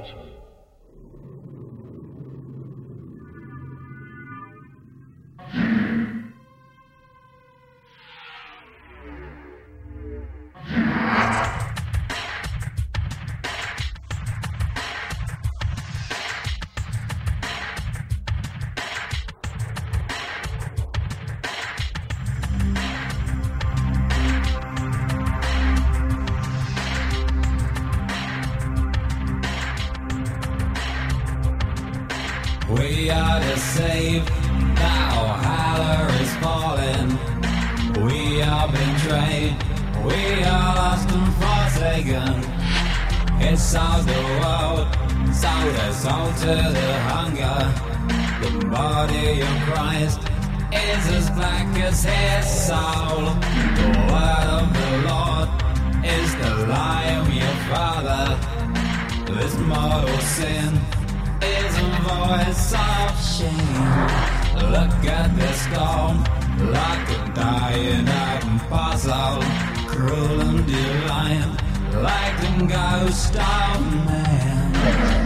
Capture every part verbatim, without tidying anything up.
We are to save, now Haller is falling. We are betrayed, we are lost and forsaken. It sold the world, sold us all to the hunger. The body of Christ is as black as his soul. The word of the Lord is the lie of your father. This mortal sin is a voice of shame. Look at the storm, like a dying apostle, cruel and divine, like the ghost of man.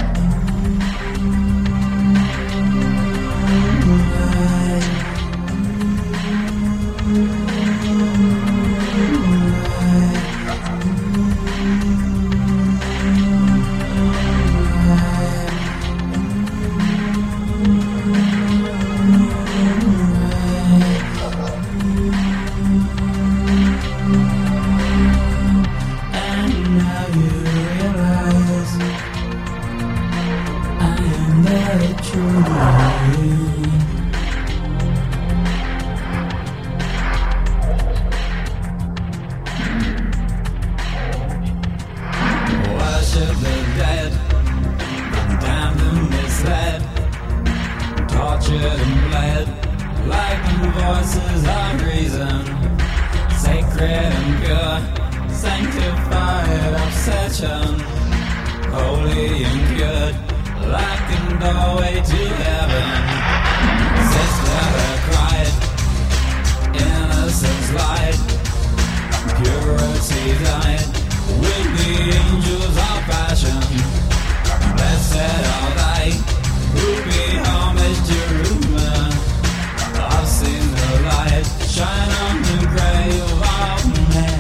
Worship the dead, condemned and misled, tortured and bled, like the voices of reason, sacred and pure, sanctified obsession, holy and good, like a doorway to heaven. Sister cried, innocence lied, purity died, with the angels of passion. Blessed are they who pay homage to Jerusalem. I've seen the light shine on the grave of man.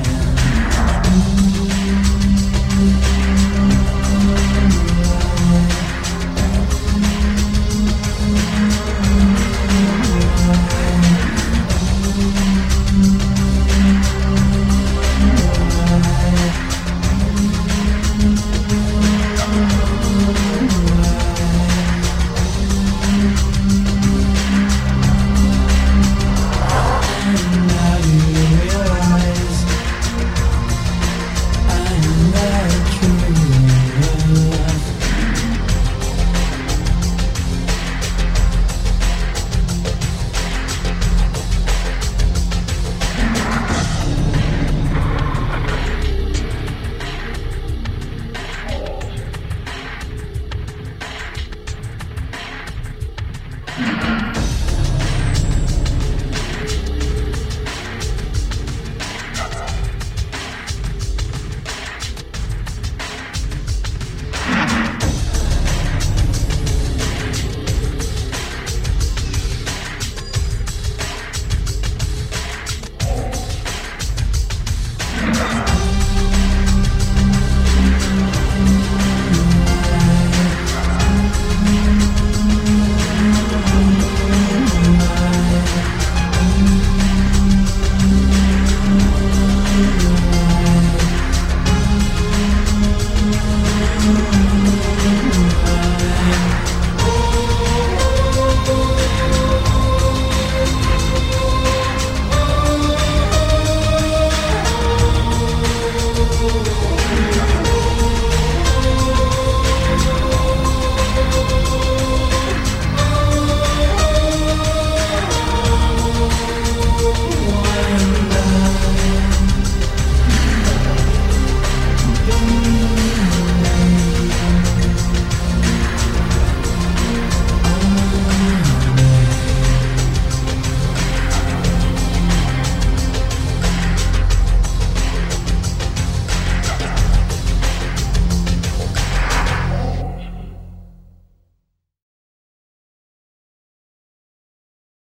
Thank you.